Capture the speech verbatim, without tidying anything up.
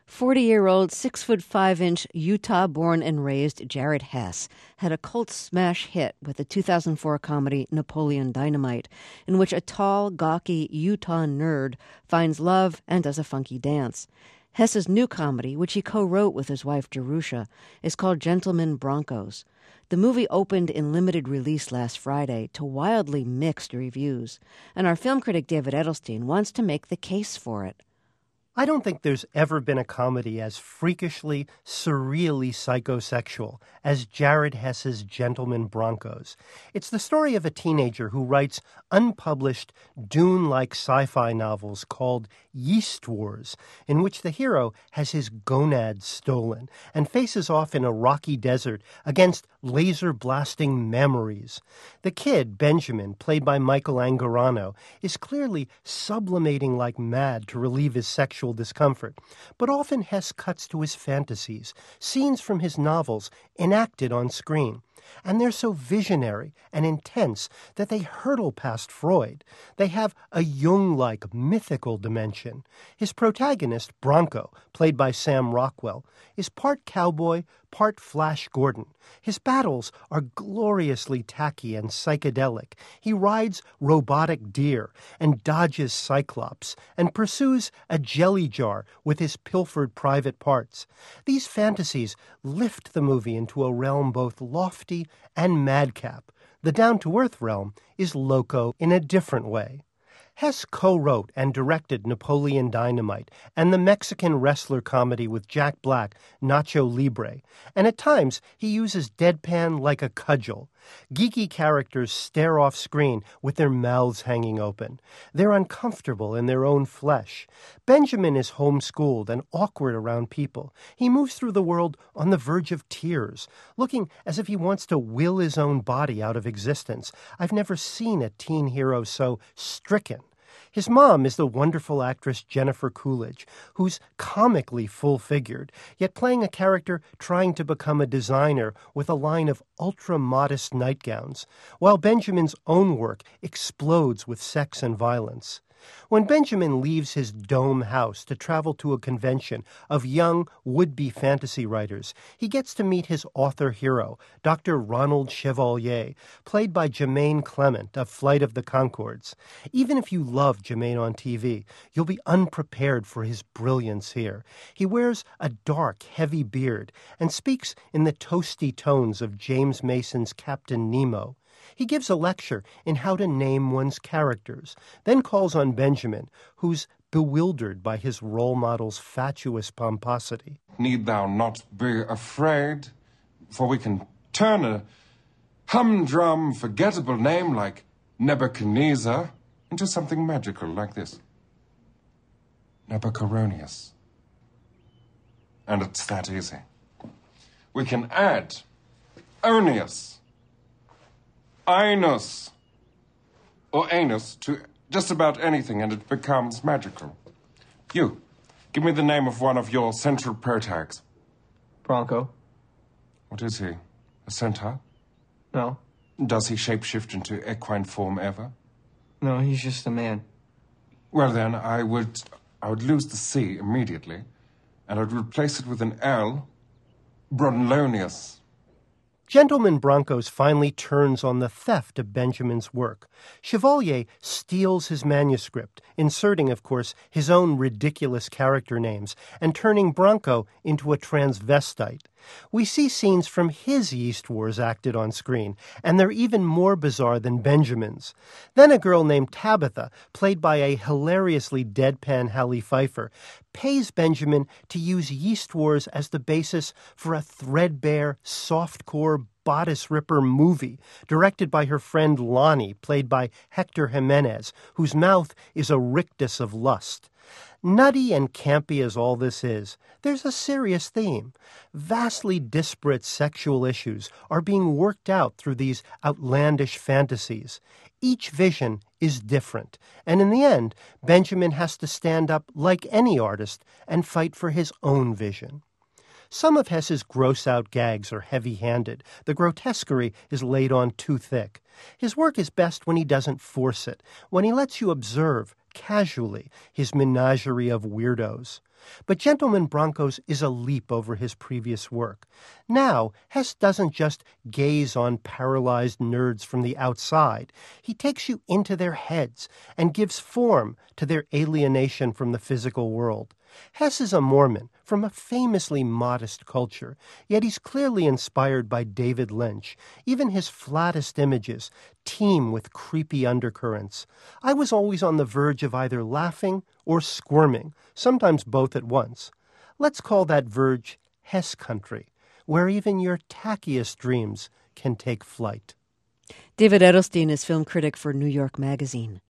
forty-year-old, six foot five inch Utah-born and raised Jared Hess had a cult smash hit with the two thousand four comedy Napoleon Dynamite, in which a tall, gawky Utah nerd finds love and does a funky dance. Hess's new comedy, which he co-wrote with his wife Jerusha, is called Gentlemen Broncos. The movie opened in limited release last Friday to wildly mixed reviews, and our film critic David Edelstein wants to make the case for it. I don't think there's ever been a comedy as freakishly, surreally psychosexual as Jared Hess's Gentlemen Broncos. It's the story of a teenager who writes unpublished, Dune-like sci-fi novels called Yeast Wars, in which the hero has his gonads stolen and faces off in a rocky desert against laser-blasting memories. The kid, Benjamin, played by Michael Angarano, is clearly sublimating like mad to relieve his sexual discomfort, but often Hess cuts to his fantasies, scenes from his novels enacted on screen. And they're so visionary and intense that they hurtle past Freud. They have a Jung-like mythical dimension. His protagonist, Bronco, played by Sam Rockwell, is part cowboy, part Flash Gordon. His battles are gloriously tacky and psychedelic. He rides robotic deer and dodges Cyclops and pursues a jelly jar with his pilfered private parts. These fantasies lift the movie into a realm both lofty and madcap. The down-to-earth realm is loco in a different way. Hess co-wrote and directed Napoleon Dynamite and the Mexican wrestler comedy with Jack Black, Nacho Libre, and at times he uses deadpan like a cudgel. Geeky characters stare off screen with their mouths hanging open. They're uncomfortable in their own flesh. Benjamin is homeschooled and awkward around people. He moves through the world on the verge of tears, looking as if he wants to will his own body out of existence. I've never seen a teen hero so stricken. His mom is the wonderful actress Jennifer Coolidge, who's comically full-figured, yet playing a character trying to become a designer with a line of ultra-modest nightgowns, while Benjamin's own work explodes with sex and violence. When Benjamin leaves his dome house to travel to a convention of young, would-be fantasy writers, he gets to meet his author hero, Doctor Ronald Chevalier, played by Jermaine Clement of Flight of the Conchords. Even if you love Jermaine on T V, you'll be unprepared for his brilliance here. He wears a dark, heavy beard and speaks in the toasty tones of James Mason's Captain Nemo. He gives a lecture in how to name one's characters, then calls on Benjamin, who's bewildered by his role model's fatuous pomposity. Need thou not be afraid, for we can turn a humdrum, forgettable name like Nebuchadnezzar into something magical like this. Nebuchadnezzar. And it's that easy. We can add Onius, Inus, or anus to just about anything, and it becomes magical. You, give me the name of one of your central protags. Bronco. What is he? A centaur? No. Does he shapeshift into equine form ever? No, he's just a man. Well then, I would I would lose the C immediately, and I'd replace it with an L. Bronlonius. Gentlemen Broncos finally turns on the theft of Benjamin's work. Chevalier steals his manuscript, inserting, of course, his own ridiculous character names, and turning Bronco into a transvestite. We see scenes from his Yeast Wars acted on screen, and they're even more bizarre than Benjamin's. Then a girl named Tabitha, played by a hilariously deadpan Halle Pfeiffer, pays Benjamin to use Yeast Wars as the basis for a threadbare, softcore bodice ripper movie directed by her friend Lonnie, played by Hector Jimenez, whose mouth is a rictus of lust. Nutty and campy as all this is, there's a serious theme. Vastly disparate sexual issues are being worked out through these outlandish fantasies. Each vision is different, and in the end, Benjamin has to stand up like any artist and fight for his own vision. Some of Hess's gross-out gags are heavy-handed. The grotesquerie is laid on too thick. His work is best when he doesn't force it, when he lets you observe, casually his menagerie of weirdos. But Gentleman Broncos is a leap over his previous work. Now, Hess doesn't just gaze on paralyzed nerds from the outside. He takes you into their heads and gives form to their alienation from the physical world. Hess is a Mormon from a famously modest culture, yet he's clearly inspired by David Lynch. Even his flattest images teem with creepy undercurrents. I was always on the verge of either laughing or squirming, sometimes both at once. Let's call that verge Hess country, where even your tackiest dreams can take flight. David Edelstein is film critic for New York Magazine.